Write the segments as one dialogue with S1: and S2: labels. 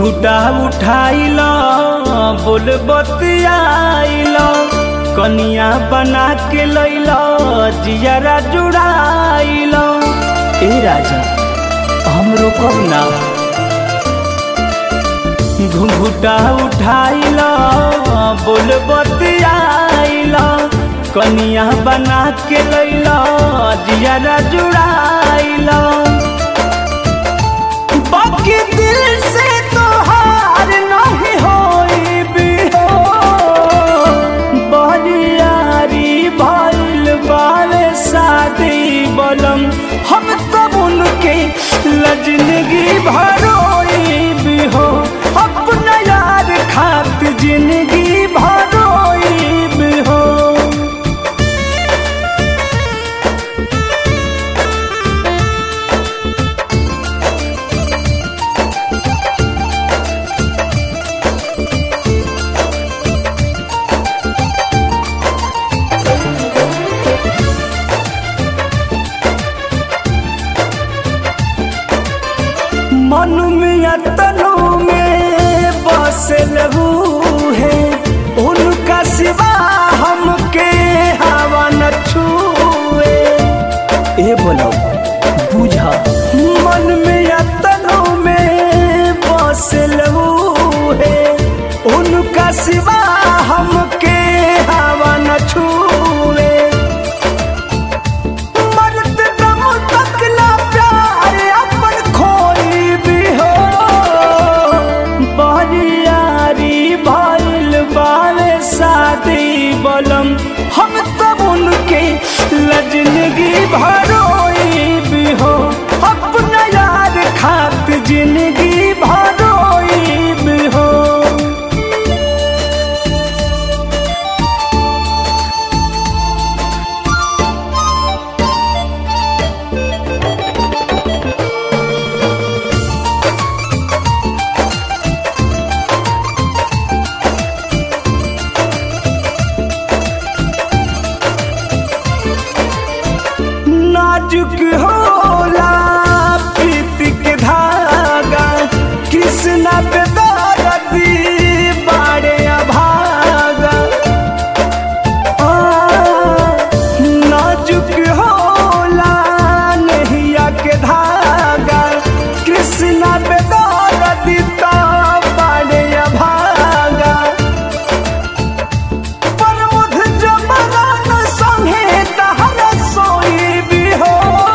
S1: घुघुटा उठाइल बोल बतियाइल कनिया बना के लैल जियारा जुड़ाइल। ए राजा हमरो कब ना घुघुटा उठाइल बोल बतियाइल कनिया बना के लैल जियारा जुड़ाइल। बाकी दिल से तोहार नहीं होई भी हो बरियारी भइल बावे शादी बलम हम तब उनके लजनगी भरोई भी हो अपना यार खात जिंदगी भरोई भी हो। मन में तनु में बसल है उनका सिवा हमके हवा न छुए। ए बोलो बुझा मन में तनु में बसल है उनका सिवा हमके हवा न छुए। बलम हम तब उनके लजनगी भरोई भी हो अपना यार खात जिंदगी भरोई भी हो। नाजुक होला प्रीति के धागा कृष्णा पे दर्दी बाड़े अभागा। नाजुक होला नहिया के धागा कृष्णा पे दर्दी तो बाड़े अभागा। पर मुझ जमाना संगे तहर सोई भी हो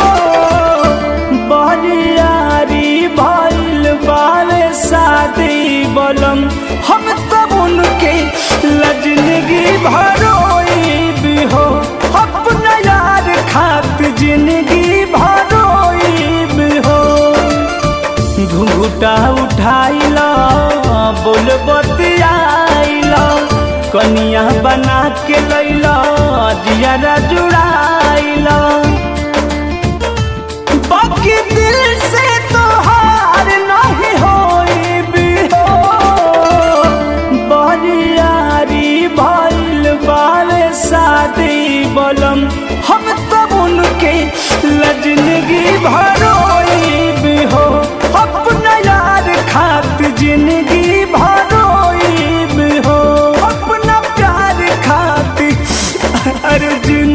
S1: बरियारी भइल बावे शादी बलम हम तब उनके लजनगी भरोई भी हो अपना यार खात जिंदगी भरोई भी हो। घुघुटा उठाइल बोल बतियाइल कनिया बना के लैल जियारा जुड़ाइल। बाकी दिल से तोहार नहीं होई भी हो बरियारी भइल बावे शादी बलम हम तब उनके लजनगी भरोई भी हो अपना यार खात जिंदगी भरोई भी हो अपना प्यार खाती अर्जुन